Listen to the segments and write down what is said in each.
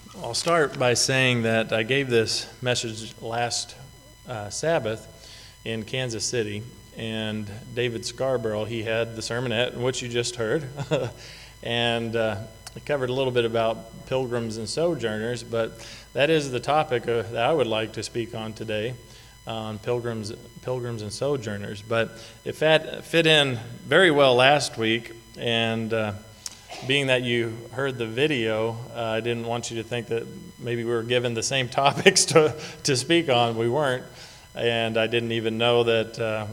I'll start by saying that I gave this message last Sabbath in Kansas City, and David Scarborough, he had the sermonette, which you just heard, and it covered a little bit about pilgrims and sojourners, but that is the topic that I would like to speak on today, on pilgrims and sojourners. But it fit in very well last week, and being that you heard the video, I didn't want you to think that maybe we were given the same topics to speak on. We weren't, and I didn't even know that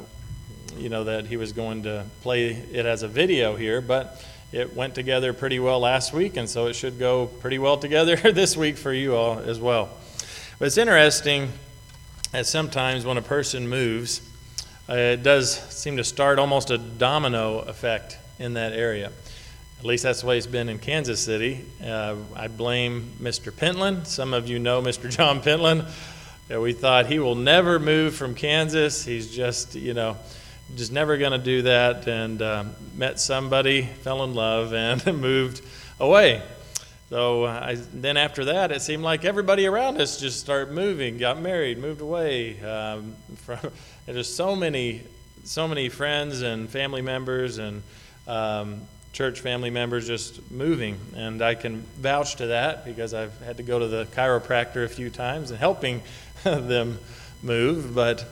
that he was going to play it as a video here, but it went together pretty well last week, and so it should go pretty well together this week for you all as well. But it's interesting that sometimes when a person moves, it does seem to start almost a domino effect in that area. At least that's the way it's been in Kansas City. I blame Mr. Pentland. Some of you know Mr. John Pentland. We thought he will never move from Kansas. He's just never going to do that, and met somebody, fell in love, and moved away. So then after that, it seemed like everybody around us just started moving, got married, moved away. There's so many friends and family members and church family members just moving, and I can vouch to that because I've had to go to the chiropractor a few times and helping them move, but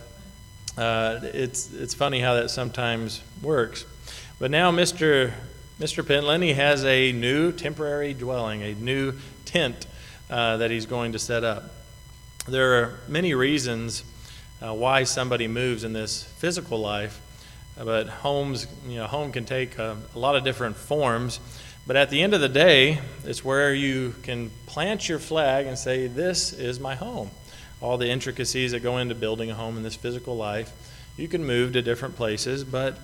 it's funny how that sometimes works. But now Mr. Pentland, he has a new temporary dwelling, a new tent that he's going to set up. There are many reasons why somebody moves in this physical life, but home can take a lot of different forms. But at the end of the day, it's where you can plant your flag and say, this is my home. All the intricacies that go into building a home in this physical life, you can move to different places, but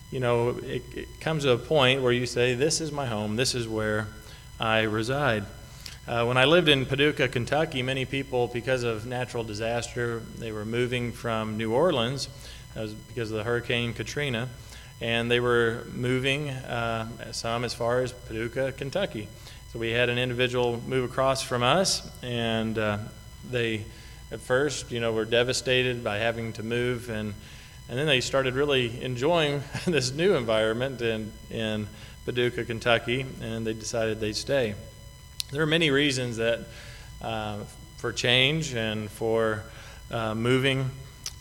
it comes to a point where you say, this is my home, this is where I reside. When I lived in Paducah, Kentucky, many people, because of natural disaster, they were moving from New Orleans because of the Hurricane Katrina, and they were moving some as far as Paducah, Kentucky. So we had an individual move across from us, and they at first were devastated by having to move, and then they started really enjoying this new environment in Paducah, Kentucky, and they decided they'd stay. There are many reasons that for change and for moving.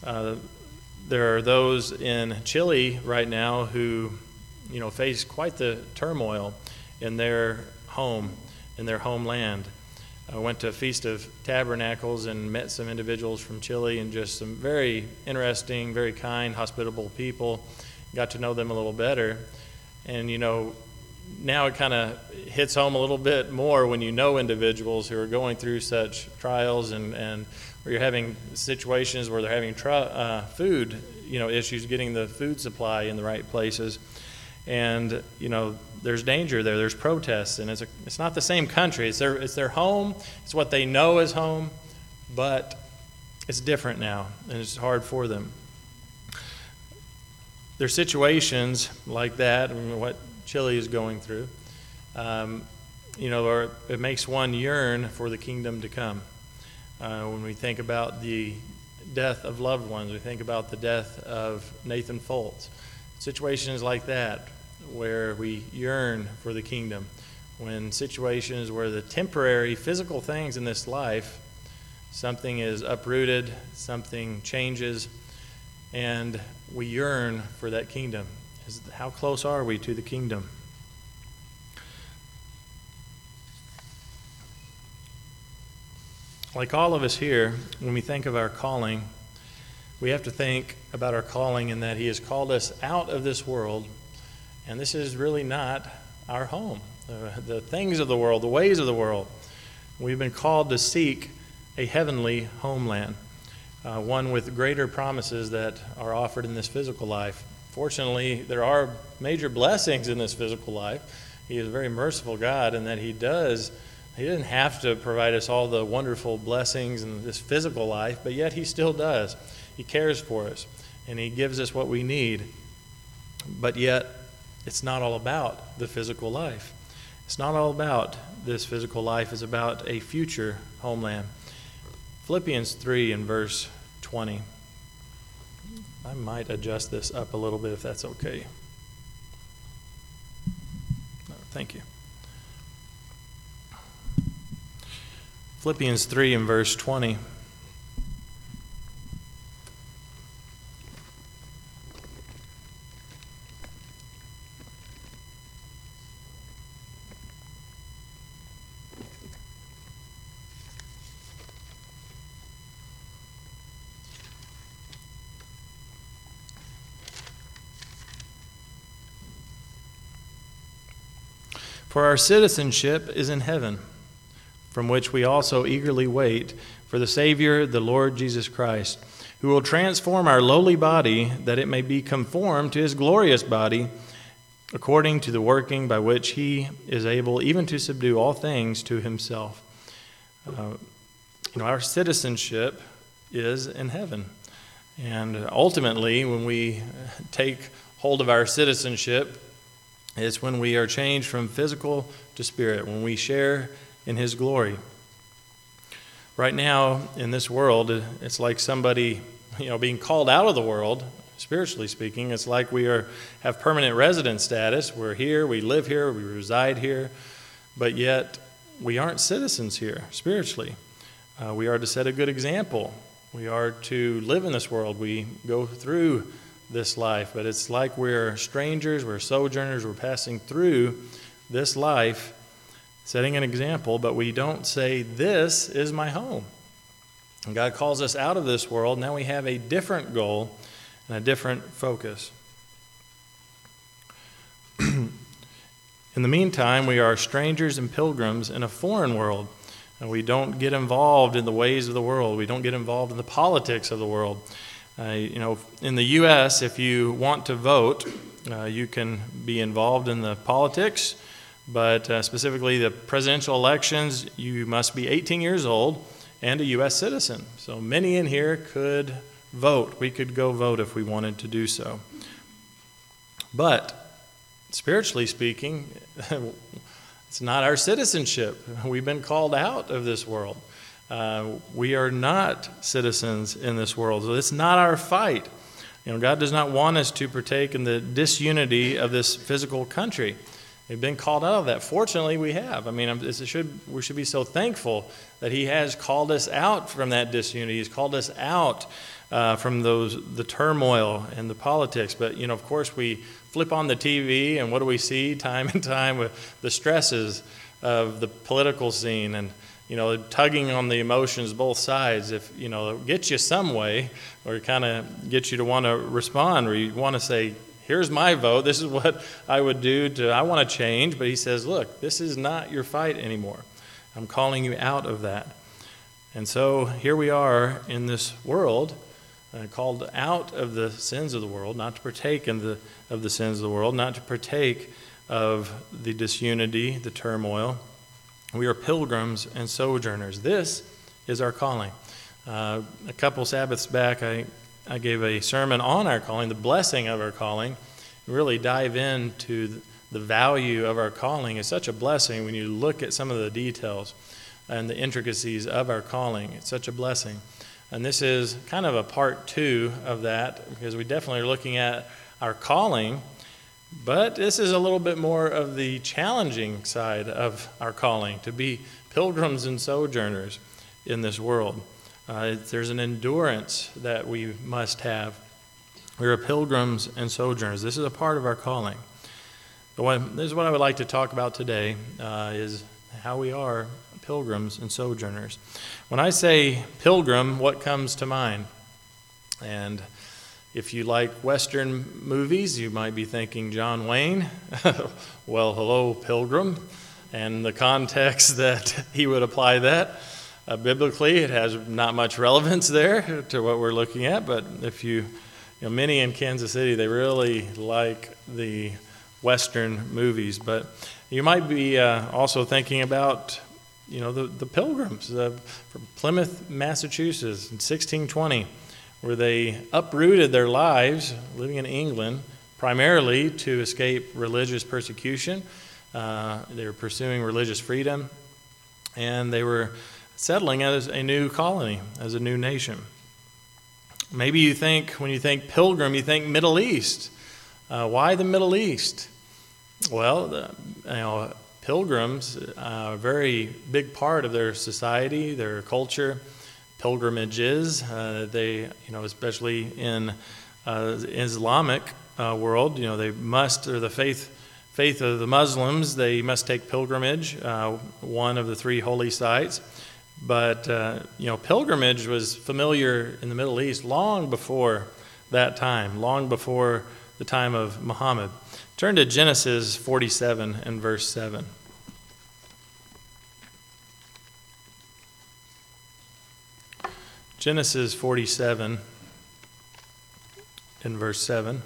There are those in Chile right now who, face quite the turmoil in their home, in their homeland. I went to a Feast of Tabernacles and met some individuals from Chile, and just some very interesting, very kind, hospitable people. Got to know them a little better. And, now it kind of hits home a little bit more when you know individuals who are going through such trials and where you're having situations where they're having food, issues, getting the food supply in the right places. And, there's danger there. There's protests, and it's not the same country. It's their home. It's what they know as home, but it's different now, and it's hard for them. There's situations like that, what Chile is going through. It makes one yearn for the kingdom to come. When we think about the death of loved ones, we think about the death of Nathan Foltz. Situations like that, where we yearn for the kingdom, when situations where the temporary physical things in this life, something is uprooted, something changes, and we yearn for that kingdom. How close are we to the kingdom? Like all of us here, when we think of our calling, we have to think about our calling in that He has called us out of this world, and this is really not our home. The things of the world, the ways of the world. We've been called to seek a heavenly homeland, one with greater promises that are offered in this physical life. Fortunately, there are major blessings in this physical life. He is a very merciful God in that He doesn't have to provide us all the wonderful blessings in this physical life, but yet He still does. He cares for us, and He gives us what we need. But yet, it's not all about the physical life. It's not all about this physical life. It's about a future homeland. Philippians 3 and verse 20. I might adjust this up a little bit if that's okay. Thank you. Philippians 3 and verse 20. For our citizenship is in heaven, from which we also eagerly wait for the Savior, the Lord Jesus Christ, who will transform our lowly body, that it may be conformed to his glorious body, according to the working by which he is able even to subdue all things to himself. Our citizenship is in heaven. And ultimately, when we take hold of our citizenship, it's when we are changed from physical to spirit, when we share in his glory. Right now, in this world, it's like somebody, being called out of the world, spiritually speaking. It's like we have permanent resident status. We're here, we live here, we reside here, but yet we aren't citizens here, spiritually. We are to set a good example. We are to live in this world. We go through this life, but it's like we're strangers, we're sojourners, we're passing through this life, setting an example, but we don't say, this is my home. And God calls us out of this world. Now we have a different goal and a different focus. In the meantime, we are strangers and pilgrims in a foreign world, and we don't get involved in the ways of the world. We don't get involved in the politics of the world. In the U.S., if you want to vote, you can be involved in the politics, but specifically the presidential elections, you must be 18 years old and a U.S. citizen. So many in here could vote. We could go vote if we wanted to do so. But spiritually speaking, it's not our citizenship. We've been called out of this world. We are not citizens in this world, so it's not our fight. God does not want us to partake in the disunity of this physical country. We've been called out of that. Fortunately, we have. We should be so thankful that he has called us out from that disunity. He's called us out from the turmoil and the politics. But, of course, we flip on the TV, and what do we see time and time with the stresses of the political scene and tugging on the emotions, both sides, if, gets you some way, or kind of gets you to want to respond, or you want to say, here's my vote, this is what I would do, I want to change. But he says, look, this is not your fight anymore. I'm calling you out of that. And so here we are in this world, called out of the sins of the world, not to partake of the sins of the world, not to partake of the disunity, the turmoil. We are pilgrims and sojourners. This is our calling. A couple Sabbaths back, I gave a sermon on our calling, the blessing of our calling, really dive into the value of our calling. It's such a blessing when you look at some of the details and the intricacies of our calling. It's such a blessing. And this is kind of a part 2 of that, because we definitely are looking at our calling. But this is a little bit more of the challenging side of our calling, to be pilgrims and sojourners in this world. There's an endurance that we must have. We are pilgrims and sojourners. This is a part of our calling. This is what I would like to talk about today, is how we are pilgrims and sojourners. When I say pilgrim, what comes to mind? And if you like Western movies, you might be thinking John Wayne. Well, hello, Pilgrim. And the context that he would apply that. Biblically, it has not much relevance there to what we're looking at. But if many in Kansas City, they really like the Western movies. But you might be also thinking about, the Pilgrims from Plymouth, Massachusetts in 1620. Where they uprooted their lives living in England primarily to escape religious persecution, They were pursuing religious freedom, and they were settling as a new colony, as a new nation. Maybe you think, when you think pilgrim, you think Middle East. Why the Middle East? Well, pilgrims are a very big part of their society, their culture. Pilgrimages, especially in the Islamic world, they must, or the faith of the Muslims, they must take pilgrimage, one of the three holy sites. But, pilgrimage was familiar in the Middle East long before that time, long before the time of Muhammad. Turn to Genesis 47 and verse 7. Genesis 47 and verse 7.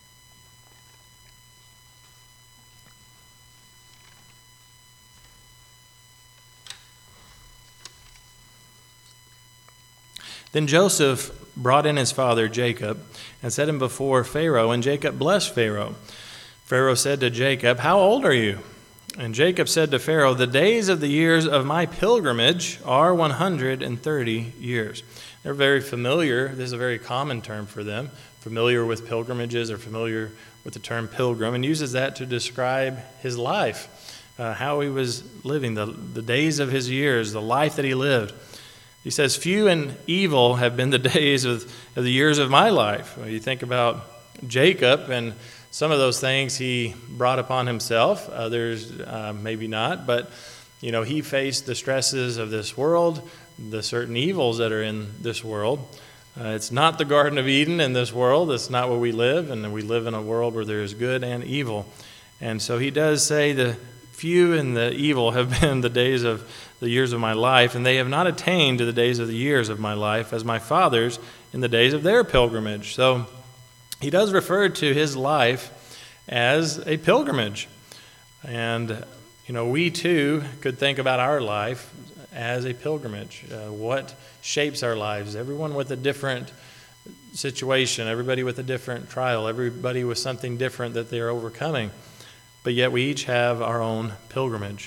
Then Joseph brought in his father Jacob and set him before Pharaoh, and Jacob blessed Pharaoh. Pharaoh said to Jacob, "How old are you?" And Jacob said to Pharaoh, "The days of the years of my pilgrimage are 130 years." They're very familiar. This is a very common term for them, familiar with pilgrimages or familiar with the term pilgrim, and uses that to describe his life, how he was living, the days of his years, the life that he lived. He says, "Few and evil have been the days of the years of my life." Well, you think about Jacob and some of those things he brought upon himself, others maybe not, but he faced the stresses of this world, the certain evils that are in this world. It's not the Garden of Eden in this world. It's not where we live, and we live in a world where there is good and evil. And so he does say the few and the evil have been the days of the years of my life, and they have not attained to the days of the years of my life as my fathers in the days of their pilgrimage. So he does refer to his life as a pilgrimage. And, we too could think about our life as a pilgrimage. What shapes our lives? Everyone with a different situation, everybody with a different trial, everybody with something different that they are overcoming. But yet we each have our own pilgrimage.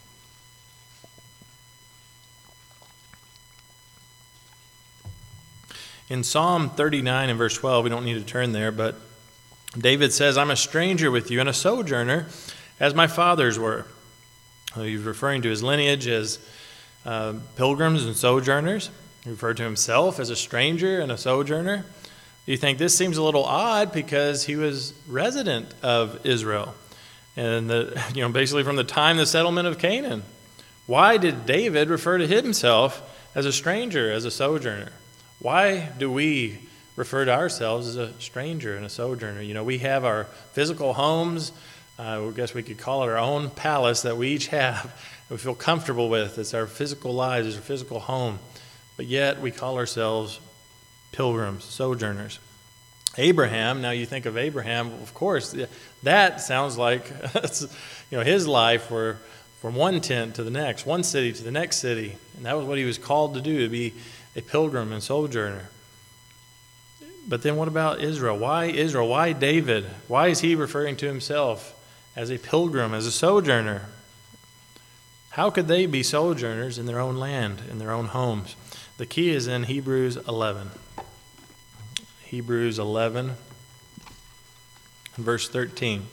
In Psalm 39 and verse 12, we don't need to turn there, but David says, "I'm a stranger with you and a sojourner as my fathers were." He's referring to his lineage as pilgrims and sojourners. He referred to himself as a stranger and a sojourner. You think this seems a little odd because he was resident of Israel. And basically from the time the settlement of Canaan. Why did David refer to himself as a stranger, as a sojourner? Why do we refer to ourselves as a stranger and a sojourner? We have our physical homes. I guess we could call it our own palace that we each have. We feel comfortable with. It's our physical lives, it's our physical home. But yet we call ourselves pilgrims, sojourners. Abraham, now you think of Abraham, of course, that sounds like his life were from one tent to the next, one city to the next city. And that was what he was called to do, to be a pilgrim and sojourner. But then what about Israel? Why Israel? Why David? Why is he referring to himself as a pilgrim, as a sojourner? How could they be sojourners in their own land, in their own homes? The key is in Hebrews 11. Hebrews 11, verse 13.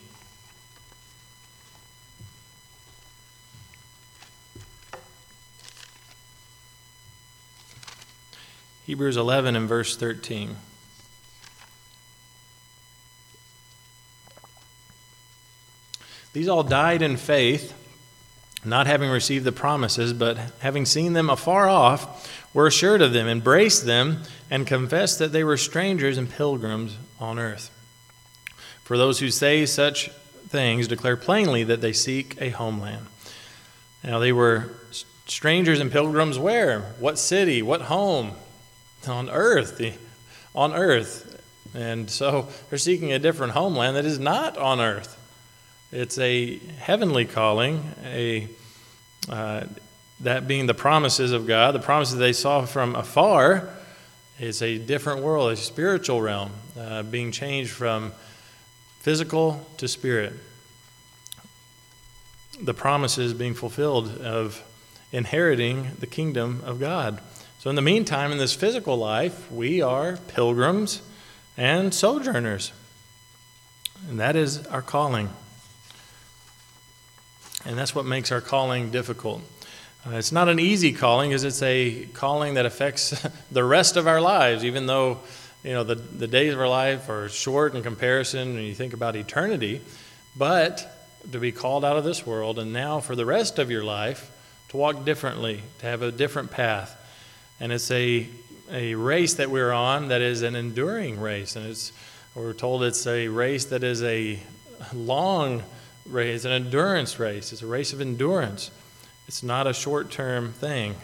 Hebrews 11 and verse 13. These all died in faith, not having received the promises, but having seen them afar off, were assured of them, embraced them, and confessed that they were strangers and pilgrims on earth. For those who say such things declare plainly that they seek a homeland. Now they were strangers and pilgrims where? What city? What home? On earth. On earth. And so they're seeking a different homeland that is not on earth. It's a heavenly calling, that being the promises of God, the promises they saw from afar. It's a different world, a spiritual realm, being changed from physical to spirit. the promises being fulfilled of inheriting the kingdom of God. So in the meantime, in this physical life, we are pilgrims and sojourners. And that is our calling. And that's what makes our calling difficult. It's not an easy calling, because it's a calling that affects the rest of our lives, even though the days of our life are short in comparison when you think about eternity. But to be called out of this world, and now for the rest of your life, to walk differently, to have a different path. And it's a race that we're on that is an enduring race. And we're told it's a race that is a long race, an endurance race. It's a race of endurance. It's not a short-term thing.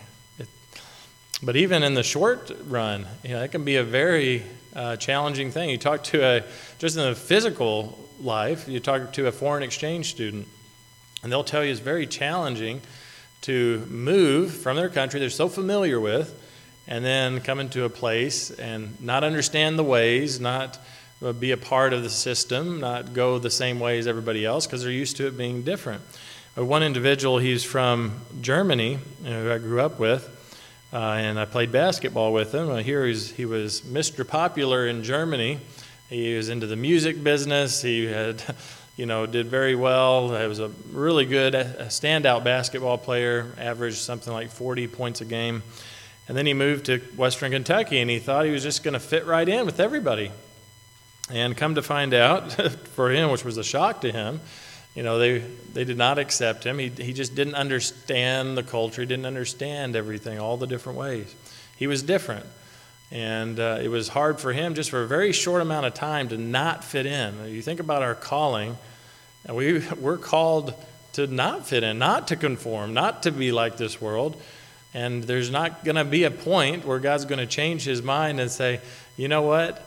But even in the short run, it can be a very challenging thing. You talk to just in the physical life, you talk to a foreign exchange student, and they'll tell you it's very challenging to move from their country they're so familiar with, and then come into a place and not understand the ways, not be a part of the system, not go the same way as everybody else, because they're used to it being different. One individual, he's from Germany, who I grew up with, and I played basketball with him. Here he was Mr. Popular in Germany. He was into the music business. He had, did very well. He was a really good standout basketball player, averaged something like 40 points a game. And then he moved to Western Kentucky, and he thought he was just going to fit right in with everybody. And come to find out, for him, which was a shock to him, they did not accept him. He just didn't understand the culture. He didn't understand everything, all the different ways. He was different. And it was hard for him just for a very short amount of time to not fit in. You think about our calling, and we're called to not fit in, not to conform, not to be like this world. And there's not going to be a point where God's going to change his mind and say, you know what?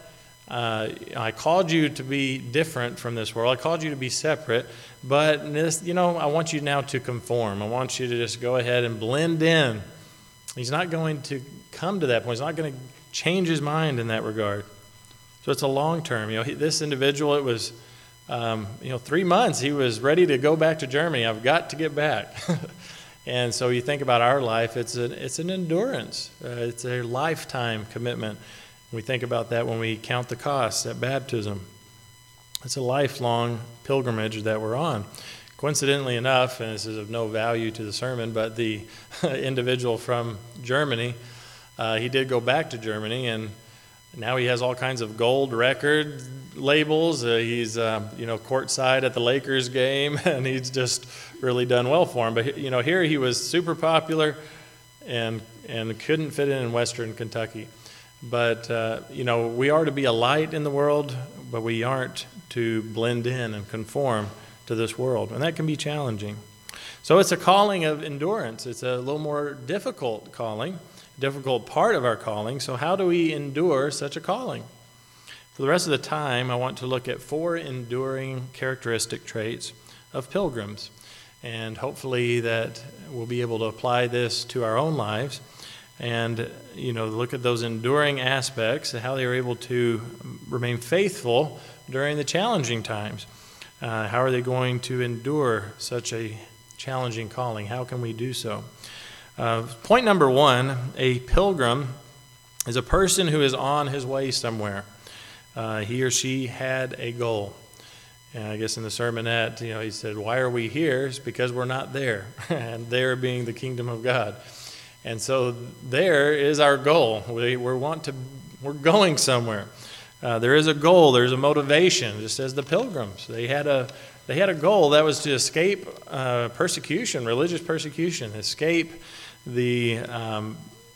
I called you to be different from this world. I called you to be separate. But this, I want you now to conform. I want you to just go ahead and blend in. He's not going to come to that point. He's not going to change his mind in that regard. So it's a long term. This individual, it was 3 months. He was ready to go back to Germany. I've got to get back. And so you think about our life, it's an endurance. It's a lifetime commitment. We think about that when we count the costs at baptism. It's a lifelong pilgrimage that we're on. Coincidentally enough, and this is of no value to the sermon, but the individual from Germany, he did go back to Germany, and now he has all kinds of gold record labels. He's courtside at the Lakers game, and he's just really done well for him. But here he was super popular, and couldn't fit in Western Kentucky. But we are to be a light in the world, but we aren't to blend in and conform to this world, and that can be challenging. So it's a calling of endurance. It's a little more difficult calling, difficult part of our calling. So how do we endure such a calling? For the rest of the time, I want to look at 4 enduring characteristic traits of pilgrims, and hopefully that we'll be able to apply this to our own lives and look at those enduring aspects and how they are able to remain faithful during the challenging times. How are they going to endure such a challenging calling? How can we do so? Point number 1, a pilgrim is a person who is on his way somewhere. He or she had a goal. And I guess in the sermonette, he said, why are we here? It's because we're not there, and there being the kingdom of God. And so there is our goal. We're going somewhere. There is a goal. There's a motivation, just as the pilgrims. They had a goal that was to escape persecution, religious persecution, escape to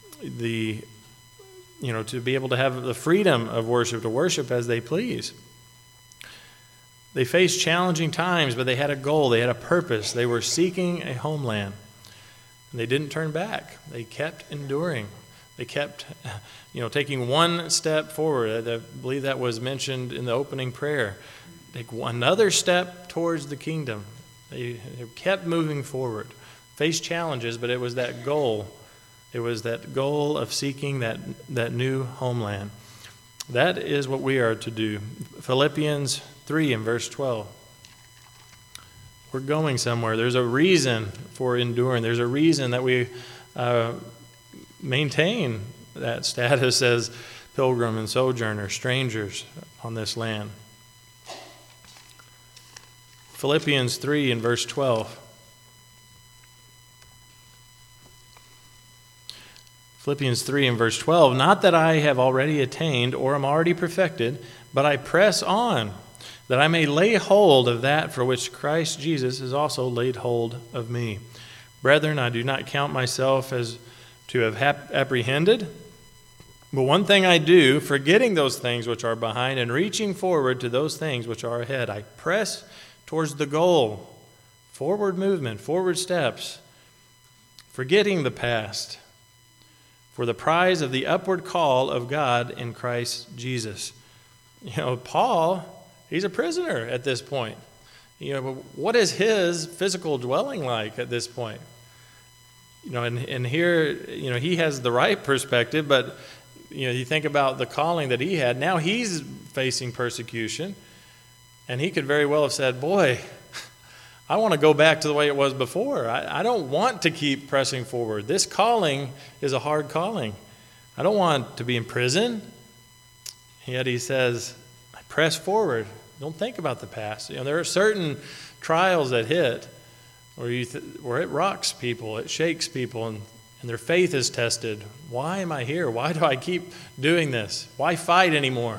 be able to have the freedom of worship, to worship as they please. They faced challenging times, but they had a goal. They had a purpose. They were seeking a homeland. And they didn't turn back. They kept enduring. They kept, taking one step forward. I believe that was mentioned in the opening prayer. Take another step towards the kingdom. They kept moving forward. Faced challenges, but it was that goal. It was that goal of seeking that new homeland. That is what we are to do. Philippians 3 and verse 12. We're going somewhere. There's a reason for enduring. There's a reason that we maintain that status as pilgrim and sojourner, strangers on this land. Philippians 3 and verse 12. Philippians 3 and verse 12. Not that I have already attained or am already perfected, but I press on, that I may lay hold of that for which Christ Jesus has also laid hold of me. Brethren, I do not count myself as to have apprehended, but one thing I do, forgetting those things which are behind and reaching forward to those things which are ahead, I press towards the goal. Forward movement, forward steps, forgetting the past, for the prize of the upward call of God in Christ Jesus. Paul, he's a prisoner at this point. What is his physical dwelling like at this point? And here, he has the right perspective, but, you think about the calling that he had. Now he's facing persecution, and he could very well have said, boy, I want to go back to the way it was before. I don't want to keep pressing forward. This calling is a hard calling. I don't want to be in prison. Yet he says, I press forward. Don't think about the past. There are certain trials that hit where it rocks people, it shakes people, and their faith is tested. Why am I here? Why do I keep doing this? Why fight anymore?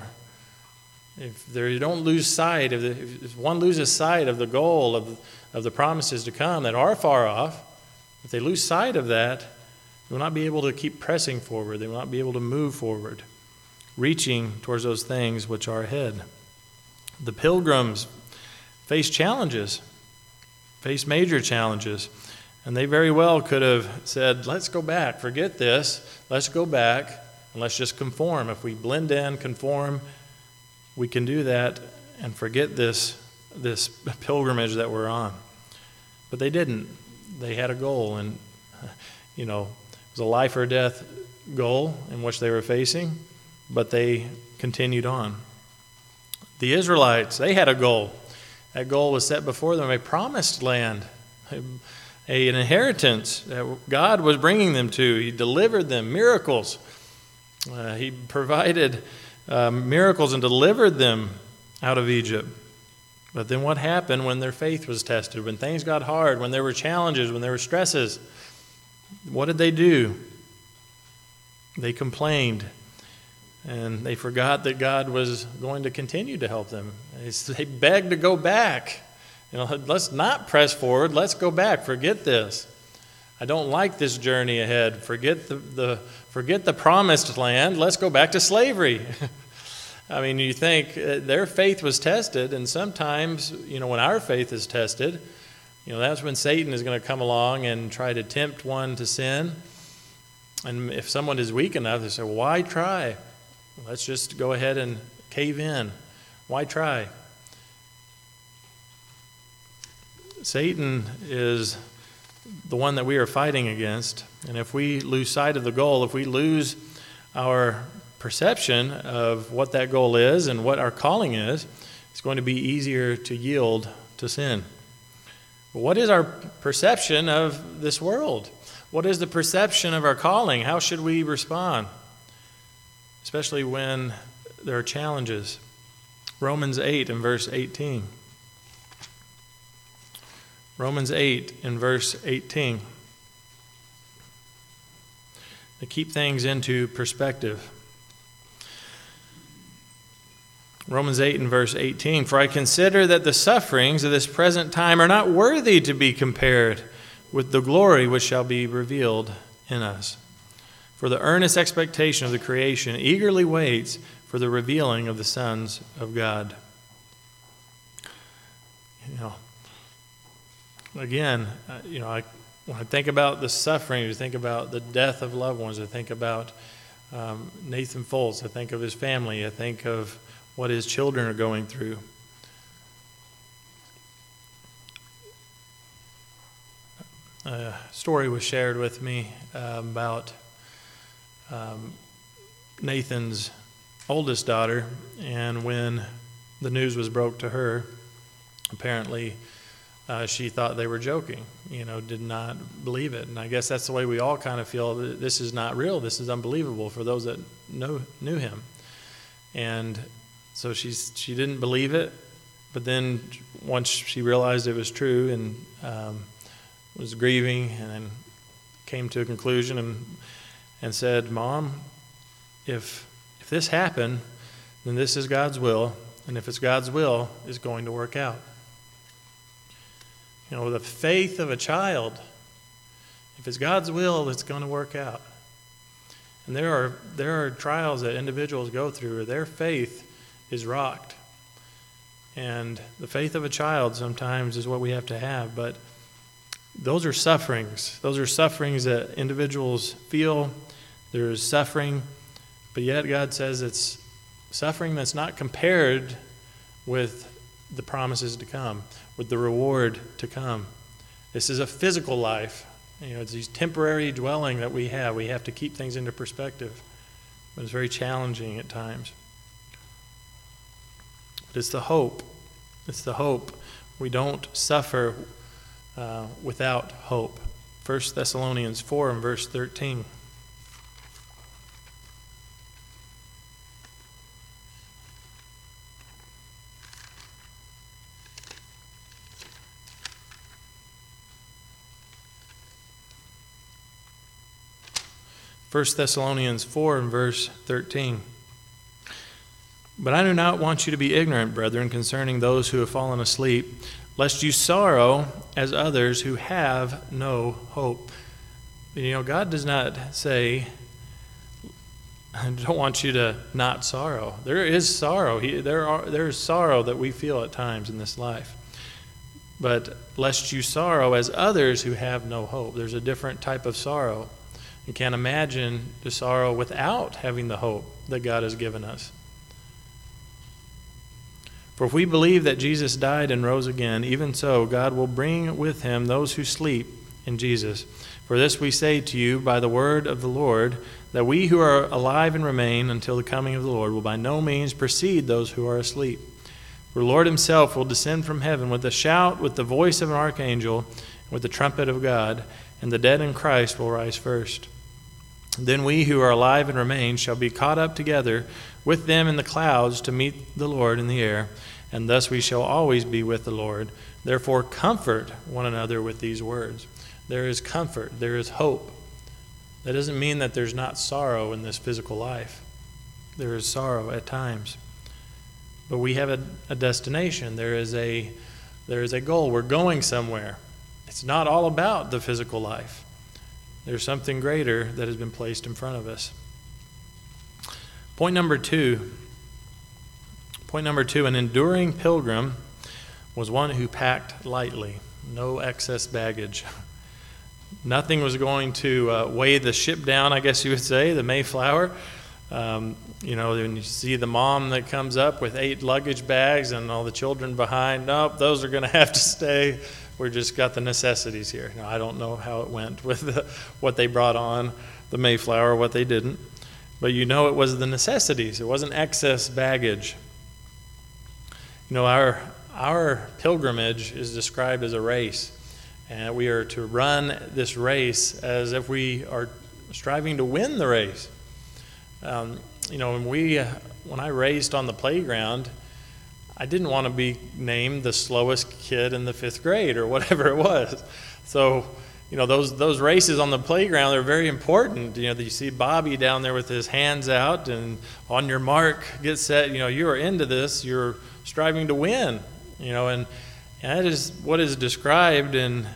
If they don't lose sight, if one loses sight of the goal of the promises to come that are far off, if they lose sight of that, they will not be able to keep pressing forward. They will not be able to move forward, reaching towards those things which are ahead. The pilgrims face challenges, face major challenges, and they very well could have said, let's go back, forget this, let's go back, and let's just conform. If we blend in, conform, we can do that and forget this pilgrimage that we're on. But they didn't. They had a goal, and it was a life or death goal in which they were facing, but they continued on. The Israelites, they had a goal. That goal was set before them, a promised land, an inheritance that God was bringing them to. He delivered them miracles. He provided miracles and delivered them out of Egypt. But then what happened when their faith was tested, when things got hard, when there were challenges, when there were stresses? What did they do? They complained, and they forgot that God was going to continue to help them. They begged to go back. Let's not press forward. Let's go back. Forget this. I don't like this journey ahead. Forget the promised land. Let's go back to slavery. You think their faith was tested, and sometimes, when our faith is tested, that's when Satan is going to come along and try to tempt one to sin. And if someone is weak enough, they say, well, why try? Let's just go ahead and cave in. Why try? Satan is the one that we are fighting against. And if we lose sight of the goal, if we lose our perception of what that goal is and what our calling is, it's going to be easier to yield to sin. But what is our perception of this world? What is the perception of our calling? How should we respond? Especially when there are challenges. Romans 8 and verse 18. Romans 8 and verse 18. To keep things into perspective. Romans 8 and verse 18. For I consider that the sufferings of this present time are not worthy to be compared with the glory which shall be revealed in us. For the earnest expectation of the creation eagerly waits for the revealing of the sons of God. Again, when I think about the suffering, I think about the death of loved ones, I think about Nathan Foltz, I think of his family, I think of what his children are going through. A story was shared with me about Nathan's oldest daughter, and when the news was broke to her, apparently she thought they were joking, did not believe it. And I guess that's the way we all kind of feel. This is not real. This is unbelievable for those that knew him. And so she didn't believe it. But then once she realized it was true and was grieving, and then came to a conclusion and said, "Mom, if this happened, then this is God's will. And if it's God's will, it's going to work out." The faith of a child, if it's God's will, it's going to work out. And there are trials that individuals go through where their faith is rocked. And the faith of a child sometimes is what we have to have. But those are sufferings. Those are sufferings that individuals feel. There is suffering. But yet God says it's suffering that's not compared with the promises to come, with the reward to come. This is a physical life. It's these temporary dwelling that we have. We have to keep things into perspective. But it's very challenging at times. But it's the hope. It's the hope. We don't suffer without hope. 1 Thessalonians 4 and verse 13. 1 Thessalonians 4 and verse 13. "But I do not want you to be ignorant, brethren, concerning those who have fallen asleep, lest you sorrow as others who have no hope." God does not say, "I don't want you to not sorrow." There is sorrow. There is sorrow that we feel at times in this life. But lest you sorrow as others who have no hope. There's a different type of sorrow. You can't imagine the sorrow without having the hope that God has given us. "For if we believe that Jesus died and rose again, even so God will bring with him those who sleep in Jesus. For this we say to you by the word of the Lord, that we who are alive and remain until the coming of the Lord will by no means precede those who are asleep. For the Lord himself will descend from heaven with a shout, with the voice of an archangel, and with the trumpet of God, and the dead in Christ will rise first. Then we who are alive and remain shall be caught up together with them in the clouds to meet the Lord in the air, and thus we shall always be with the Lord. Therefore comfort one another with these words." There is comfort. There is hope. That doesn't mean that there's not sorrow in this physical life. There is sorrow at times. But we have a destination. There is a goal. We're going somewhere. It's not all about the physical life. There's something greater that has been placed in front of us. Point number two, an enduring pilgrim was one who packed lightly, no excess baggage. Nothing was going to weigh the ship down, I guess you would say, the Mayflower. When you see the mom that comes up with 8 luggage bags and all the children behind, nope, those are going to have to stay. We just got the necessities here. Now, I don't know how it went with what they brought on the Mayflower, what they didn't. But it was the necessities. It wasn't excess baggage. Our pilgrimage is described as a race. And we are to run this race as if we are striving to win the race. When I raced on the playground, I didn't want to be named the slowest kid in the 5th grade or whatever it was. So, those races on the playground are very important. You see Bobby down there with his hands out, and on your mark, get set. You are into this. You're striving to win. And that is what is described in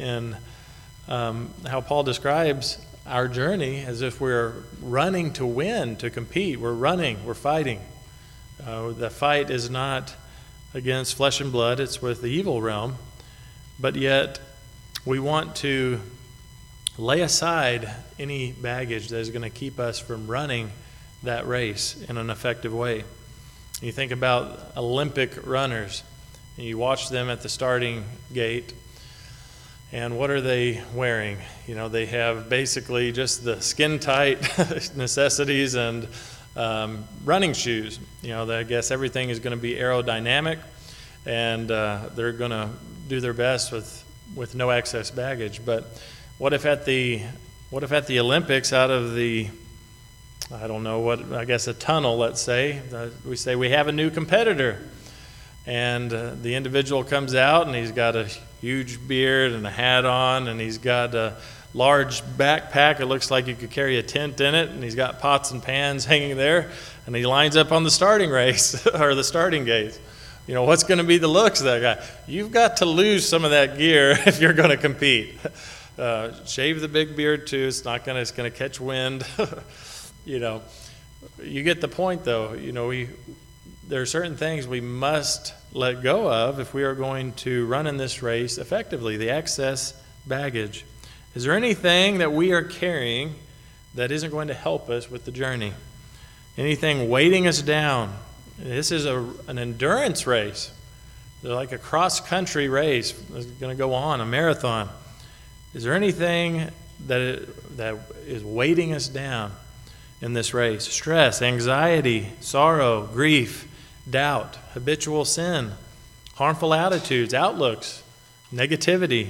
how Paul describes our journey, as if we're running to win, to compete. We're running. We're fighting. The fight is not against flesh and blood, it's with the evil realm, but yet we want to lay aside any baggage that is going to keep us from running that race in an effective way. You think about Olympic runners, and you watch them at the starting gate, and what are they wearing? They have basically just the skin-tight necessities and running shoes. I guess everything is going to be aerodynamic, and they're going to do their best with no excess baggage. But what if at the Olympics, out of the, I don't know what, I guess a tunnel, let's say, we say we have a new competitor. And the individual comes out and he's got a huge beard and a hat on, and he's got a large backpack. It looks like you could carry a tent in it, and he's got pots and pans hanging there, and he lines up on the starting race or the starting gate. You know, what's going to be the looks of that guy? You've got to lose some of that gear if you're going to compete. Shave the big beard too. It's going to catch wind. You know, you get the point though. You know, there are certain things we must let go of if we are going to run in this race effectively. The excess baggage. Is there anything that we are carrying that isn't going to help us with the journey? Anything weighting us down? This is an endurance race. They're like a cross-country race. It's going to go on, a marathon. Is there anything that is weighting us down in this race? Stress, anxiety, sorrow, grief, doubt, habitual sin, harmful attitudes, outlooks, negativity.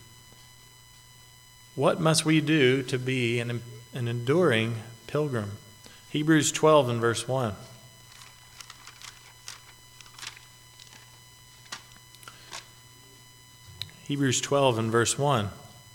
What must we do to be an enduring pilgrim? Hebrews 12 and verse 1. Hebrews 12 and verse 1.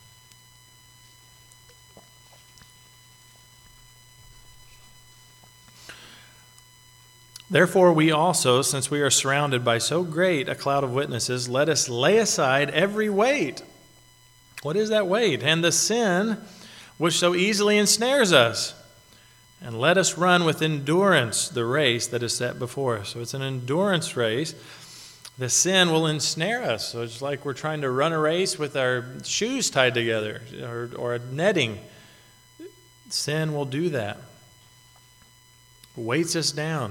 Therefore we also, since we are surrounded by so great a cloud of witnesses, let us lay aside every weight. What is that weight? And the sin which so easily ensnares us. And let us run with endurance the race that is set before us. So it's an endurance race. The sin will ensnare us. So it's like we're trying to run a race with our shoes tied together or a netting. Sin will do that. Weights us down.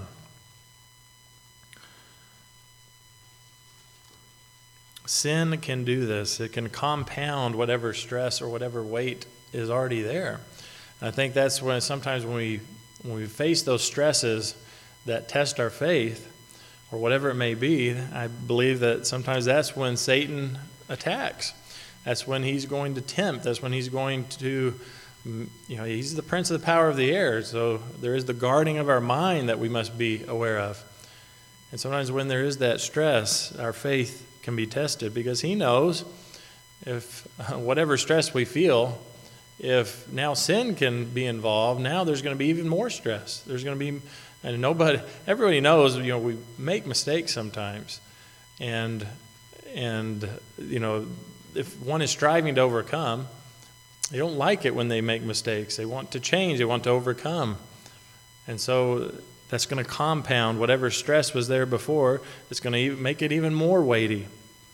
Sin can do this. It can compound whatever stress or whatever weight is already there. And I think that's when sometimes when we face those stresses that test our faith, or whatever it may be, I believe that sometimes that's when Satan attacks. That's when he's going to tempt. That's when he's going to, he's the prince of the power of the air. So there is the guarding of our mind that we must be aware of. And sometimes when there is that stress, our faith can be tested, because he knows if whatever stress we feel, if now sin can be involved, now there's going to be even more stress. There's going to be, and everybody knows, we make mistakes sometimes, and if one is striving to overcome, they don't like it when they make mistakes. They want to change. They want to overcome, and so that's going to compound whatever stress was there before. It's going to make it even more weighty.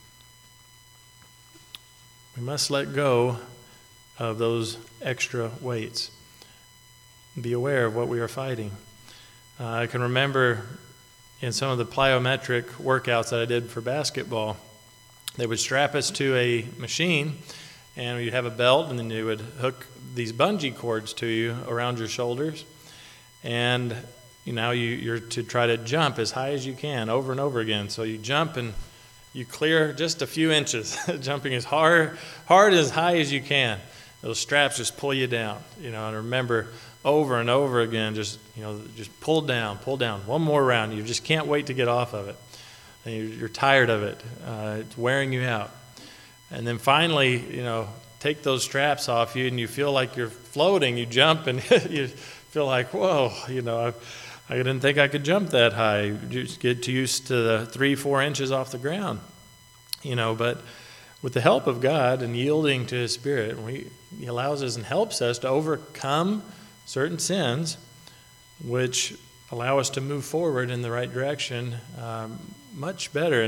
We must let go of those extra weights. Be aware of what we are fighting. I can remember in some of the plyometric workouts that I did for basketball, they would strap us to a machine, and we'd have a belt, and then they would hook these bungee cords to you around your shoulders. And you're to try to jump as high as you can over and over again. So you jump and you clear just a few inches, jumping as hard as high as you can. Those straps just pull you down, and remember over and over again, just pull down, one more round. You just can't wait to get off of it. And you're tired of it. It's wearing you out. And then finally, take those straps off you, and you feel like you're floating. You jump, and you feel like, whoa, I didn't think I could jump that high. You just get used to the 3-4 inches off the ground, but with the help of God and yielding to His Spirit, He allows us and helps us to overcome certain sins, which allow us to move forward in the right direction much better.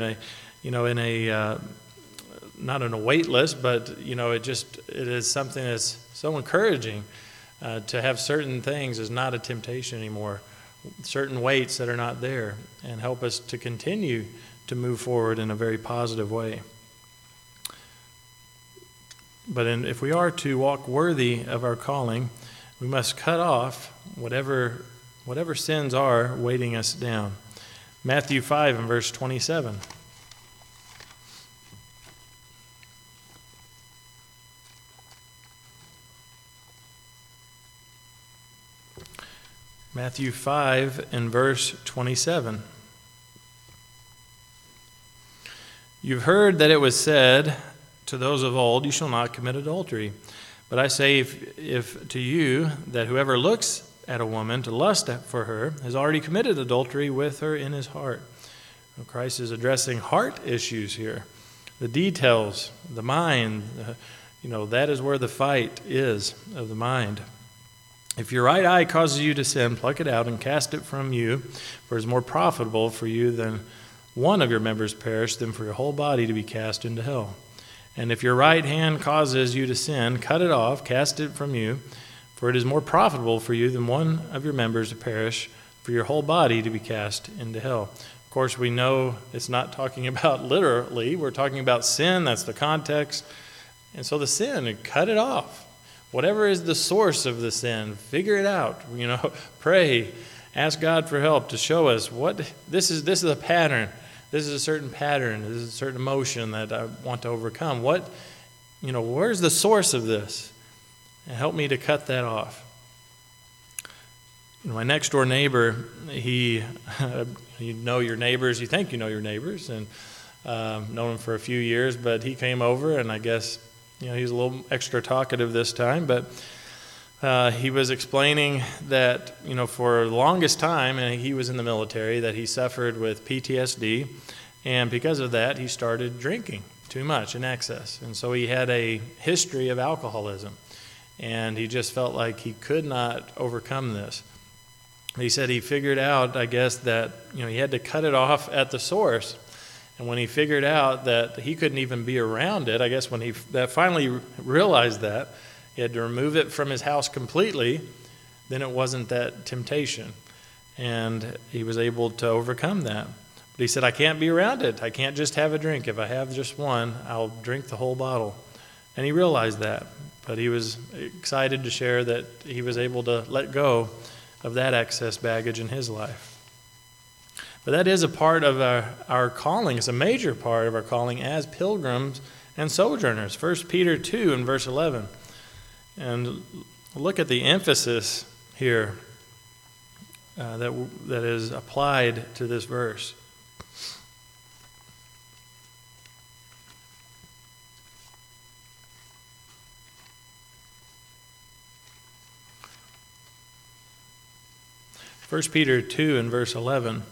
Not on a wait list, but it is something that's so encouraging to have certain things as not a temptation anymore, certain weights that are not there, and help us to continue to move forward in a very positive way. But if we are to walk worthy of our calling, we must cut off whatever sins are weighting us down. Matthew 5 and verse 27. Matthew 5 and verse 27. You've heard that it was said to those of old, you shall not commit adultery. But I say if to you that whoever looks at a woman to lust for her has already committed adultery with her in his heart. Well, Christ is addressing heart issues here. The details, the mind, that is where the fight is of the mind. If your right eye causes you to sin, pluck it out and cast it from you, for it is more profitable for you than one of your members perish than for your whole body to be cast into hell. And if your right hand causes you to sin, cut it off, cast it from you, for it is more profitable for you than one of your members to perish, for your whole body to be cast into hell. Of course, we know it's not talking about literally. We're talking about sin. That's the context. And so the sin, cut it off. Whatever is the source of the sin, figure it out. Pray, ask God for help to show us what this is a pattern. This is a certain pattern. This is a certain emotion that I want to overcome. Where's the source of this? And help me to cut that off. My next door neighbor, you know your neighbors, you think you know your neighbors, and known them for a few years, but he came over, and I guess he was a little extra talkative this time, but he was explaining that, for the longest time, and he was in the military, that he suffered with PTSD, and because of that, he started drinking too much in excess. And so he had a history of alcoholism, and he just felt like he could not overcome this. He said he figured out, I guess, that he had to cut it off at the source. And when he figured out that he couldn't even be around it, I guess when he finally realized that, he had to remove it from his house completely, then it wasn't that temptation. And he was able to overcome that. But he said, I can't be around it. I can't just have a drink. If I have just one, I'll drink the whole bottle. And he realized that. But he was excited to share that he was able to let go of that excess baggage in his life. But that is a part of our calling. It's a major part of our calling as pilgrims and sojourners. 1 Peter 2 and verse 11. And look at the emphasis here that is applied to this verse. First Peter 2 and verse 11.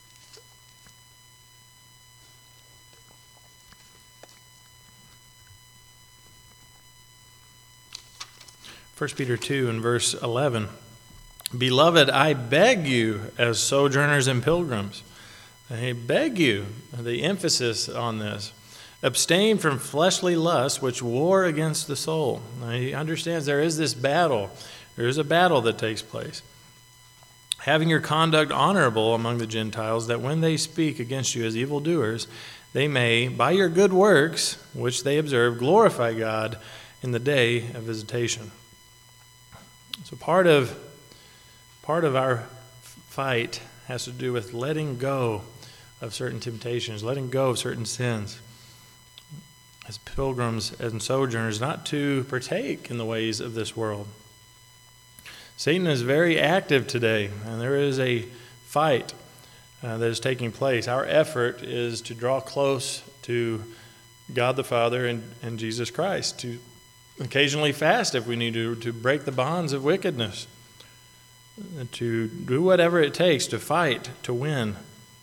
1 Peter 2 and verse 11. Beloved, I beg you as sojourners and pilgrims. I beg you, the emphasis on this. Abstain from fleshly lusts which war against the soul. Now, he understands there is this battle. There is a battle that takes place. Having your conduct honorable among the Gentiles, that when they speak against you as evildoers, they may, by your good works, which they observe, glorify God in the day of visitation. So part of our fight has to do with letting go of certain temptations, letting go of certain sins. As pilgrims and sojourners, not to partake in the ways of this world. Satan is very active today, and there is a fight that is taking place. Our effort is to draw close to God the Father and Jesus Christ, to occasionally fast if we need to break the bonds of wickedness, to do whatever it takes to fight, to win.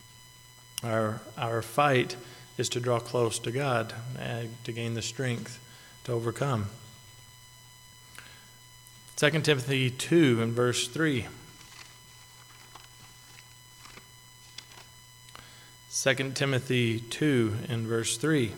Our fight is to draw close to God, to gain the strength to overcome. 2 Timothy 2 and verse 3. 2 Timothy 2 and verse 3.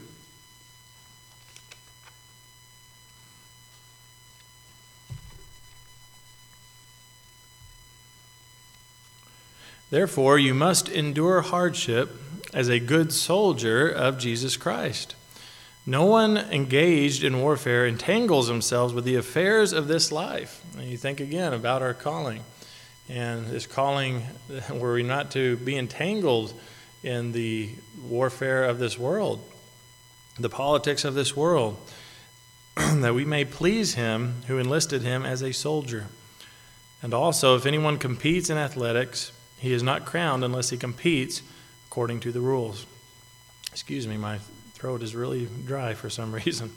Therefore, you must endure hardship as a good soldier of Jesus Christ. No one engaged in warfare entangles themselves with the affairs of this life. And you think again about our calling. And this calling, were we not to be entangled in the warfare of this world, the politics of this world, that we may please him who enlisted him as a soldier. And also, if anyone competes in athletics, he is not crowned unless he competes according to the rules. Excuse me, my throat is really dry for some reason.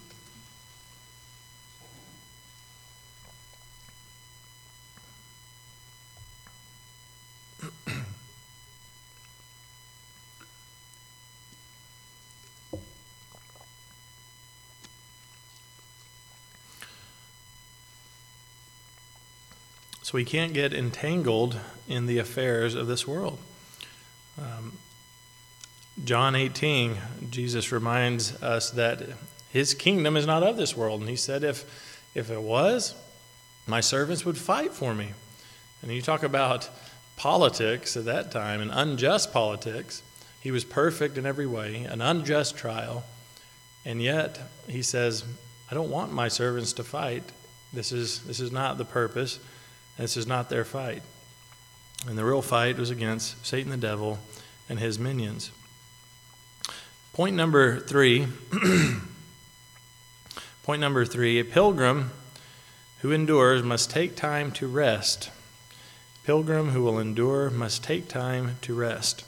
So we can't get entangled in the affairs of this world. John 18, Jesus reminds us that his kingdom is not of this world. And he said, if it was, my servants would fight for me. And you talk about politics at that time, and unjust politics. He was perfect in every way, an unjust trial. And yet, he says, I don't want my servants to fight. This is not the purpose. This is not their fight. And the real fight was against Satan the devil and his minions. Point number 3. Point number 3, a pilgrim who endures must take time to rest. Pilgrim who will endure must take time to rest.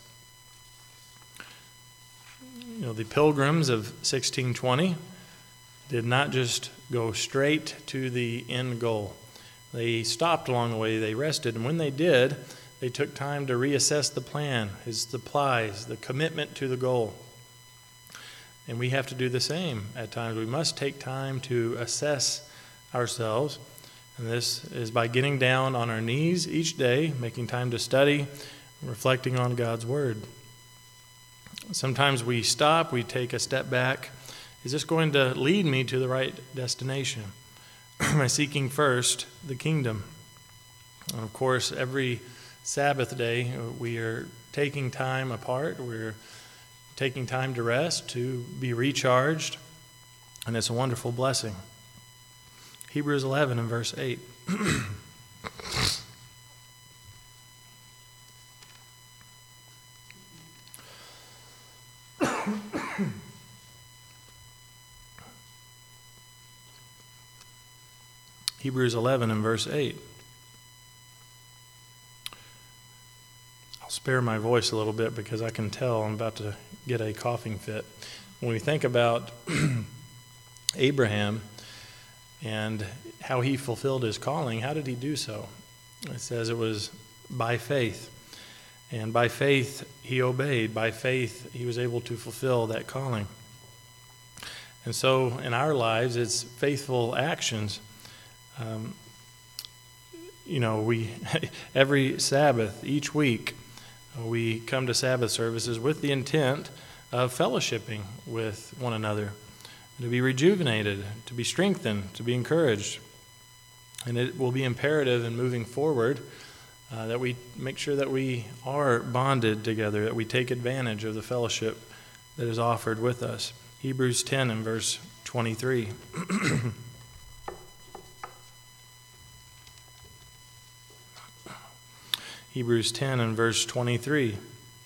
The pilgrims of 1620 did not just go straight to the end goal. They stopped along the way, they rested, and when they did, they took time to reassess the plan, his supplies, the commitment to the goal. And we have to do the same at times. We must take time to assess ourselves, and this is by getting down on our knees each day, making time to study, reflecting on God's Word. Sometimes we stop, we take a step back. Is this going to lead me to the right destination? Am I seeking first the kingdom? And of course, every Sabbath day, we are taking time apart. We're taking time to rest, to be recharged, and it's a wonderful blessing. Hebrews 11 and verse 8. Hebrews 11 and verse 8. I'll spare my voice a little bit because I can tell I'm about to get a coughing fit. When we think about Abraham and how he fulfilled his calling, how did he do so? It says it was by faith. And by faith he obeyed. By faith he was able to fulfill that calling. And so in our lives, it's faithful actions. We every Sabbath, each week, we come to Sabbath services with the intent of fellowshipping with one another, to be rejuvenated, to be strengthened, to be encouraged. And it will be imperative in moving forward that we make sure that we are bonded together, that we take advantage of the fellowship that is offered with us. Hebrews 10 and verse 23. Hebrews 10 and verse 23.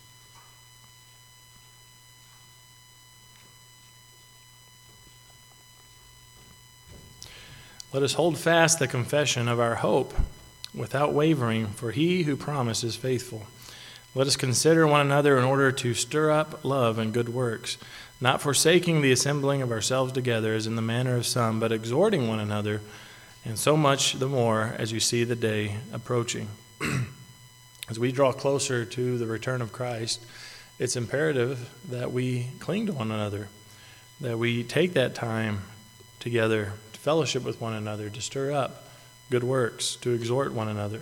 Let us hold fast the confession of our hope without wavering, for he who promised is faithful. Let us consider one another in order to stir up love and good works, not forsaking the assembling of ourselves together as in the manner of some, but exhorting one another, and so much the more as you see the day approaching. As we draw closer to the return of Christ, it's imperative that we cling to one another, that we take that time together to fellowship with one another, to stir up good works, to exhort one another.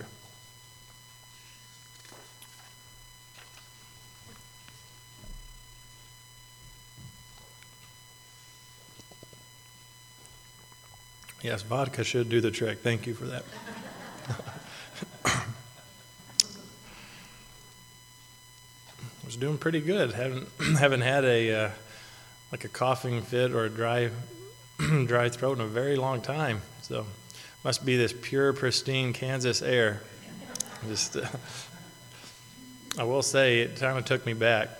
Yes, vodka should do the trick. Thank you for that. I was doing pretty good. Haven't had a coughing fit or a dry throat in a very long time. So must be this pure, pristine Kansas air. I will say it kind of took me back.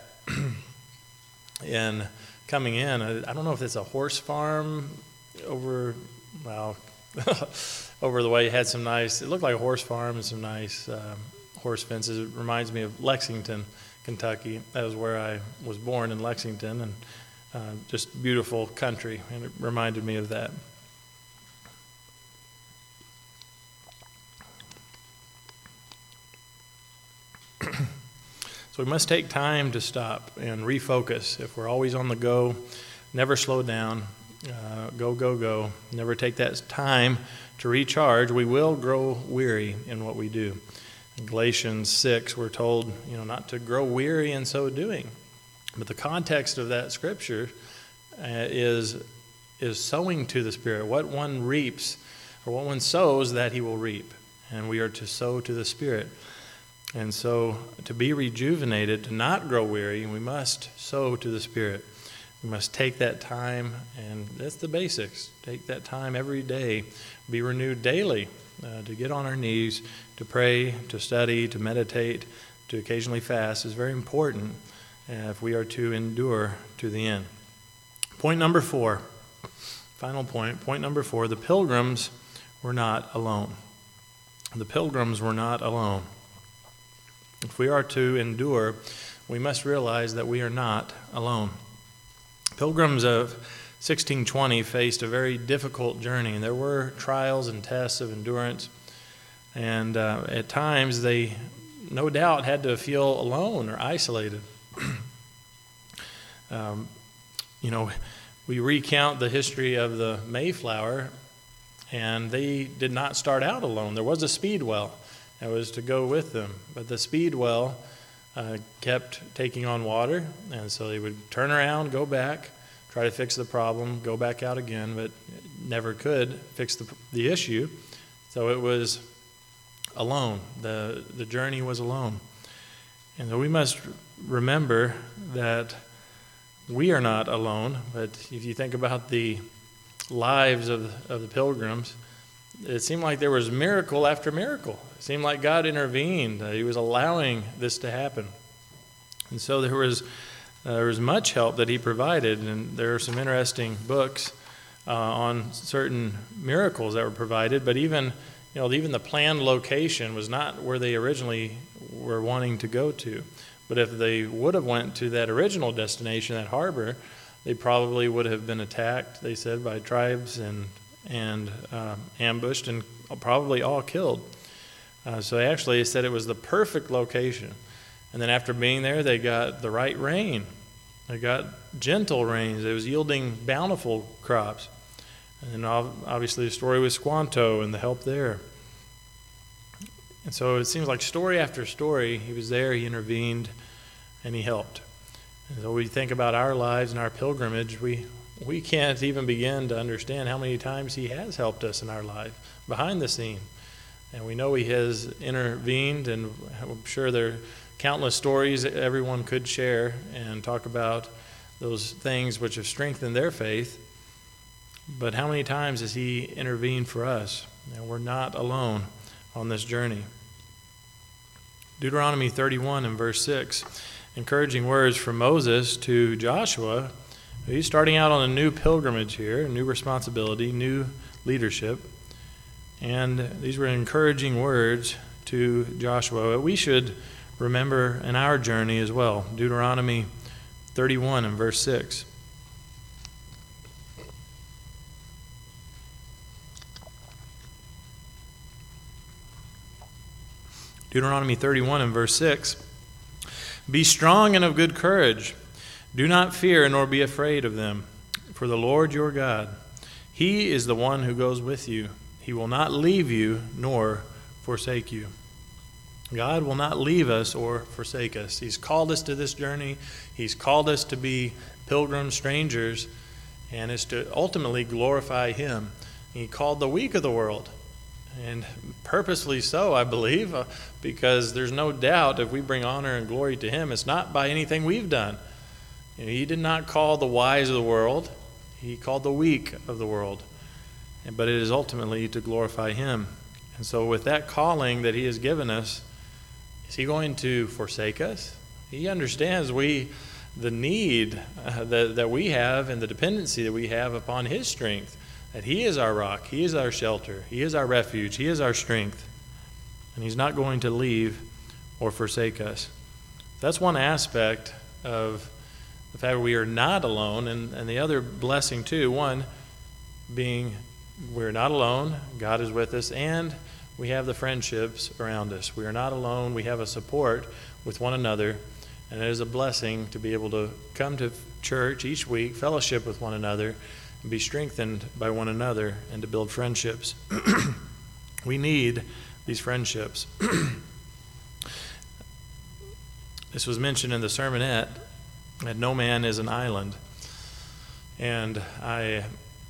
And coming in, I don't know if it's a horse farm over over the way. It had some nice, it looked like a horse farm and some nice horse fences. It reminds me of Lexington, Kentucky. That was where I was born, in Lexington, and just beautiful country, and it reminded me of that. So we must take time to stop and refocus. If we're always on the go, never slow down, go, never take that time to recharge, we will grow weary in what we do. In Galatians 6, we're told, not to grow weary in so doing. But the context of that scripture is sowing to the Spirit. What one reaps, or what one sows, that he will reap. And we are to sow to the Spirit. And so, to be rejuvenated, to not grow weary, we must sow to the Spirit. We must take that time, and that's the basics. Take that time every day, be renewed daily, to get on our knees, to pray, to study, to meditate, to occasionally fast is very important if we are to endure to the end. Point number 4, final point, point number 4, the pilgrims were not alone. The pilgrims were not alone. If we are to endure, we must realize that we are not alone. Pilgrims of 1620 faced a very difficult journey, and there were trials and tests of endurance, and at times they no doubt had to feel alone or isolated. We recount the history of the Mayflower, and they did not start out alone. There was a speedwell that was to go with them, but the speedwell kept taking on water, and so they would turn around, go back, try to fix the problem, go back out again, but never could fix the issue. So it was alone. The journey was alone. And so we must remember that we are not alone, but if you think about the lives of the pilgrims, it seemed like there was miracle after miracle. It seemed like God intervened. He was allowing this to happen. And so there was much help that he provided, and there are some interesting books on certain miracles that were provided, but even the planned location was not where they originally were wanting to go to. But if they would have went to that original destination, that harbor, they probably would have been attacked, they said, by tribes and ambushed and probably all killed. So they said it was the perfect location. And then after being there, they got the right rain. They got gentle rains. It was yielding bountiful crops. And then obviously the story with Squanto and the help there. And so it seems like story after story, he was there, he intervened, and he helped. And so we think about our lives and our pilgrimage, we can't even begin to understand how many times he has helped us in our life, behind the scene. And we know he has intervened, and I'm sure there are countless stories that everyone could share and talk about those things which have strengthened their faith. But how many times has he intervened for us? And we're not alone on this journey. Deuteronomy 31 and verse 6, encouraging words from Moses to Joshua. He's starting out on a new pilgrimage here, a new responsibility, new leadership. And these were encouraging words to Joshua that we should remember in our journey as well. Deuteronomy 31 and verse 6. Deuteronomy 31 and verse 6. Be strong and of good courage. Do not fear nor be afraid of them. For the Lord your God, he is the one who goes with you. He will not leave you nor forsake you. God will not leave us or forsake us. He's called us to this journey. He's called us to be pilgrims, strangers, and is to ultimately glorify him. He called the weak of the world, and purposely so, I believe, because there's no doubt if we bring honor and glory to him, it's not by anything we've done. He did not call the wise of the world. He called the weak of the world. But it is ultimately to glorify him. And so with that calling that he has given us, is he going to forsake us? He understands the need that we have and the dependency that we have upon his strength. that He is our rock, He is our shelter, He is our refuge, He is our strength, and He's not going to leave or forsake us. That's one aspect of the fact that we are not alone, and the other blessing too, one being we're not alone, God is with us, and we have the friendships around us. We are not alone, we have a support with one another, and it is a blessing to be able to come to church each week, fellowship with one another, and be strengthened by one another, and to build friendships. We need these friendships. This was mentioned in the sermonette, that no man is an island. And I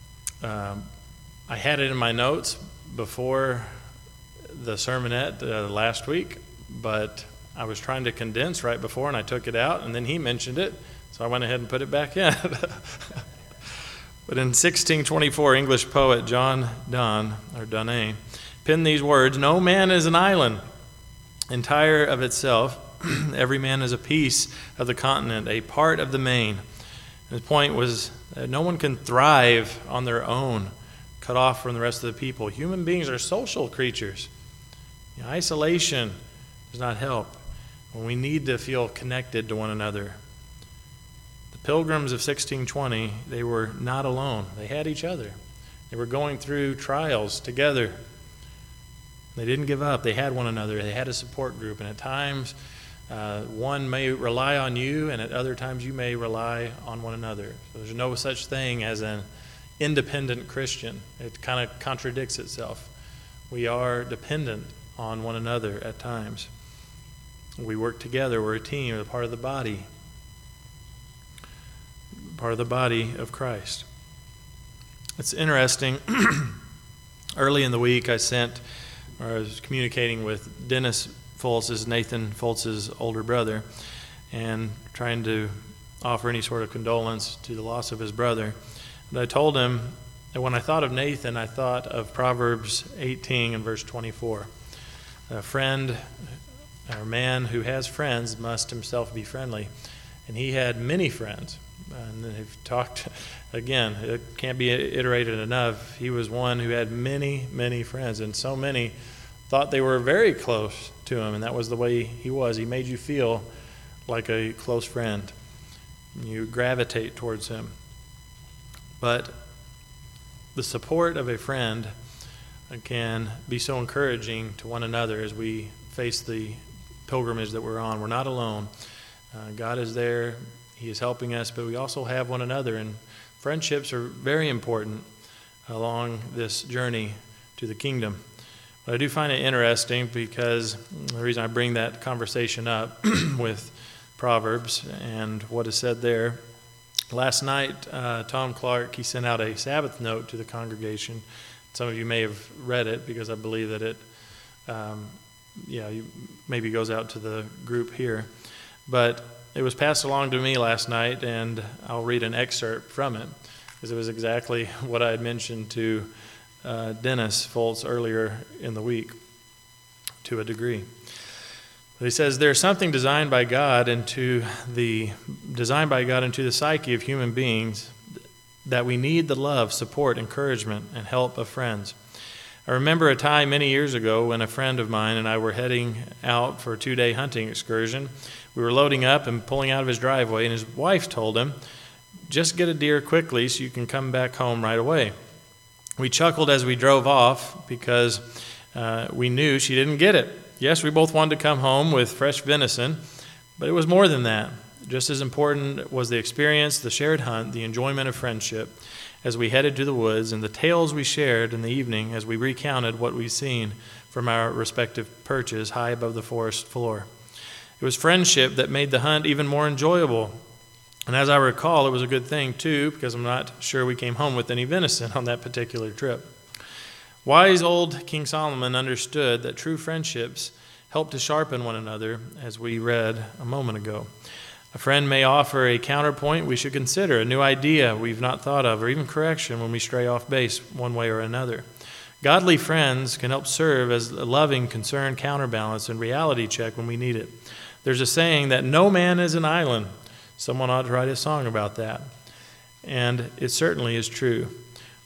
had it in my notes before the sermonette last week, but I was trying to condense right before, and I took it out, and then he mentioned it, so I went ahead and put it back in. But in 1624, English poet John Donne penned these words, "No man is an island, entire of itself. Every man is a piece of the continent, a part of the main." And his point was that no one can thrive on their own, cut off from the rest of the people. Human beings are social creatures. Isolation does not help when we need to feel connected to one another. The Pilgrims of 1620, they were not alone. They had each other. They were going through trials together. They didn't give up. They had one another. They had a support group. And at times, one may rely on you, and at other times you may rely on one another. So there's no such thing as an independent Christian. It kind of contradicts itself. We are dependent on one another at times. We work together. We're a team. We're part of the body. Part of the body of Christ. It's interesting. Early in the week, I was communicating with Dennis Foltz, Nathan Foltz's older brother, and trying to offer any sort of condolence to the loss of his brother. But I told him that when I thought of Nathan, I thought of Proverbs 18 and verse 24. A friend, or man who has friends, must himself be friendly. And he had many friends. And they've talked, again, it can't be iterated enough. He was one who had many, many friends, and so many thought they were very close to him, and that was the way he was. He made you feel like a close friend. You gravitate towards him. But the support of a friend can be so encouraging to one another as we face the pilgrimage that we're on. We're not alone. God is there. He is helping us, but we also have one another, and friendships are very important along this journey to the kingdom. But I do find it interesting because the reason I bring that conversation up with Proverbs and what is said there. Last night, Tom Clark, he sent out a Sabbath note to the congregation. Some of you may have read it because I believe that it maybe goes out to the group here. But it was passed along to me last night, and I'll read an excerpt from it because it was exactly what I had mentioned to Dennis Foltz earlier in the week to a degree. But he says, "There's something designed by God into the psyche of human beings that we need the love, support, encouragement, and help of friends. I remember a time many years ago when a friend of mine and I were heading out for a 2-day hunting excursion. We were loading up and pulling out of his driveway, and his wife told him, 'Just get a deer quickly so you can come back home right away.' We chuckled as we drove off because we knew she didn't get it. Yes, we both wanted to come home with fresh venison, but it was more than that. Just as important was the experience, the shared hunt, the enjoyment of friendship as we headed to the woods, and the tales we shared in the evening as we recounted what we'd seen from our respective perches high above the forest floor. It was friendship that made the hunt even more enjoyable. And as I recall, it was a good thing, too, because I'm not sure we came home with any venison on that particular trip. Wise old King Solomon understood that true friendships help to sharpen one another, as we read a moment ago. A friend may offer a counterpoint we should consider, a new idea we've not thought of, or even correction when we stray off base one way or another. Godly friends can help serve as a loving, concerned counterbalance and reality check when we need it. There's a saying that no man is an island. Someone ought to write a song about that. And it certainly is true.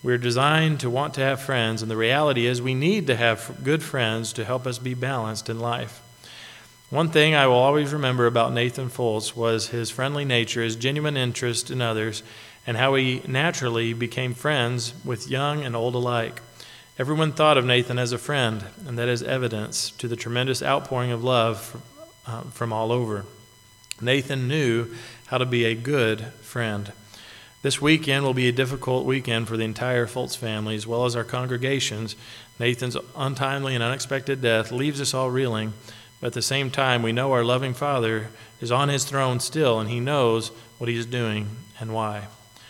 We're designed to want to have friends, and the reality is we need to have good friends to help us be balanced in life. One thing I will always remember about Nathan Foltz was his friendly nature, his genuine interest in others, and how he naturally became friends with young and old alike. Everyone thought of Nathan as a friend, and that is evidence to the tremendous outpouring of love from all over. Nathan knew how to be a good friend. This weekend will be a difficult weekend for the entire Foltz family, as well as our congregations. Nathan's untimely and unexpected death leaves us all reeling, but at the same time, we know our loving Father is on his throne still, and he knows what he is doing and why.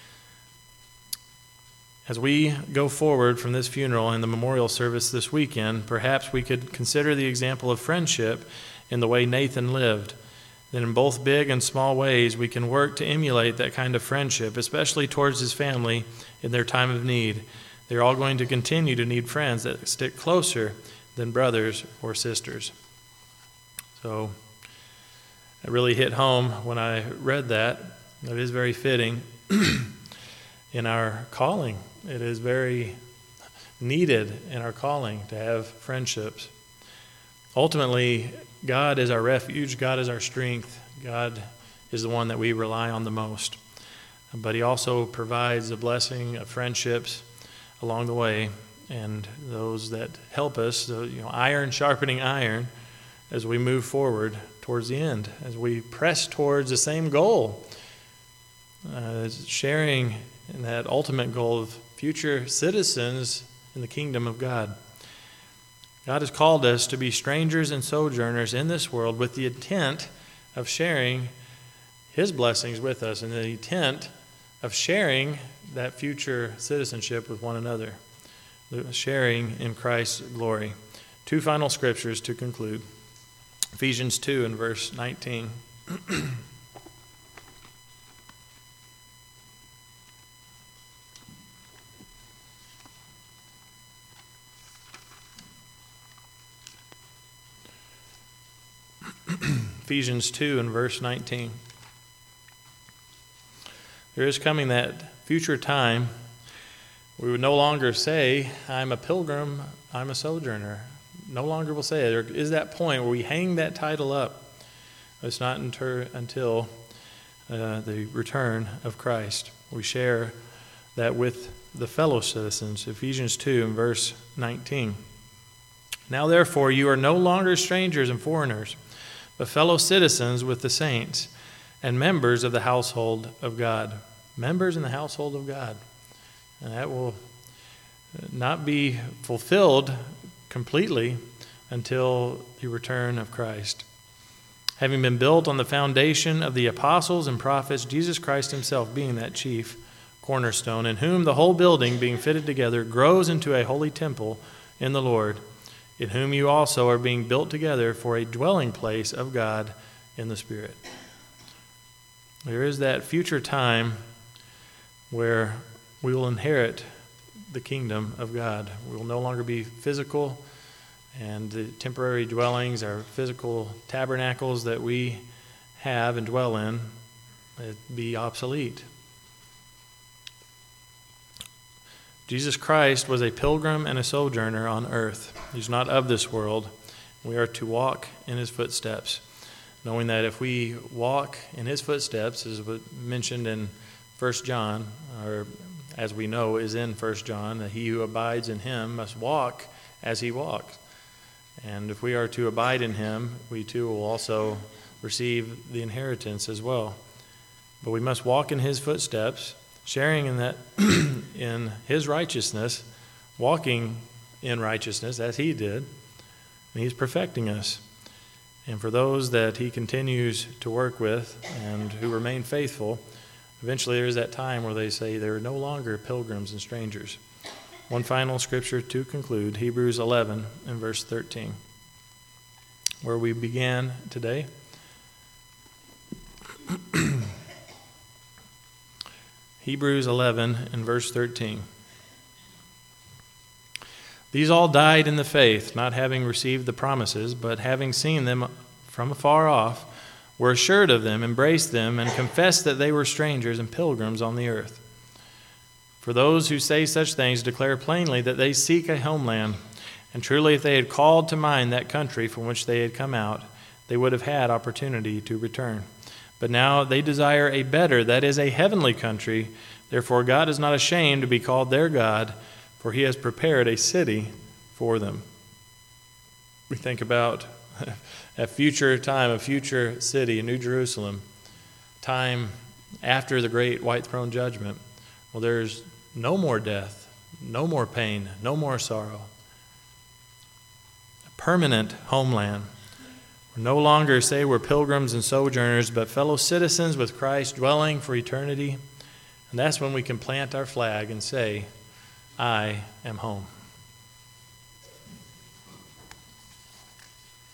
As we go forward from this funeral and the memorial service this weekend, perhaps we could consider the example of friendship in the way Nathan lived. Then in both big and small ways, we can work to emulate that kind of friendship, especially towards his family in their time of need. They're all going to continue to need friends that stick closer than brothers or sisters. So it really hit home when I read that. It is very fitting in our calling. It is very needed in our calling to have friendships. Ultimately, God is our refuge. God is our strength. God is the one that we rely on the most. But he also provides a blessing of friendships along the way, and those that help us, iron sharpening iron, as we move forward towards the end, as we press towards the same goal, sharing in that ultimate goal of future citizens in the kingdom of God. God has called us to be strangers and sojourners in this world with the intent of sharing his blessings with us and the intent of sharing that future citizenship with one another, sharing in Christ's glory. Two final scriptures to conclude. Ephesians 2 and verse 19. Ephesians 2 and verse 19. There is coming that future time we would no longer say, I'm a pilgrim, I'm a sojourner. No longer will say it. There is that point where we hang that title up. It's not until the return of Christ. We share that with the fellow citizens. Ephesians 2 and verse 19. Now therefore you are no longer strangers and foreigners, but fellow citizens with the saints and members of the household of God. Members in the household of God. And that will not be fulfilled completely until the return of Christ. Having been built on the foundation of the apostles and prophets, Jesus Christ himself being that chief cornerstone, in whom the whole building being fitted together grows into a holy temple in the Lord, in whom you also are being built together for a dwelling place of God in the Spirit. There is that future time where we will inherit the kingdom of God. We will no longer be physical, and the temporary dwellings, our physical tabernacles that we have and dwell in, be obsolete. Jesus Christ was a pilgrim and a sojourner on earth. He's not of this world. We are to walk in his footsteps, knowing that if we walk in his footsteps, as was mentioned in 1 John, or as we know is in 1 John, that he who abides in him must walk as he walks. And if we are to abide in him, we too will also receive the inheritance as well. But we must walk in his footsteps, sharing in that in his righteousness, walking in righteousness as he did, and he's perfecting us. And for those that he continues to work with and who remain faithful, eventually there is that time where they say they're no longer pilgrims and strangers. One final scripture to conclude, Hebrews 11 and verse 13, where we began today. Hebrews 11 and verse 13. These all died in the faith, not having received the promises, but having seen them from afar off, were assured of them, embraced them, and confessed that they were strangers and pilgrims on the earth. For those who say such things declare plainly that they seek a homeland. And truly, if they had called to mind that country from which they had come out, they would have had opportunity to return. But now they desire a better, that is, a heavenly country. Therefore, God is not ashamed to be called their God, for he has prepared a city for them. We think about a future time, a future city, a New Jerusalem, time after the great white throne judgment. Well, there's no more death, no more pain, no more sorrow. A permanent homeland. We no longer say we're pilgrims and sojourners, but fellow citizens with Christ dwelling for eternity. And that's when we can plant our flag and say, I am home.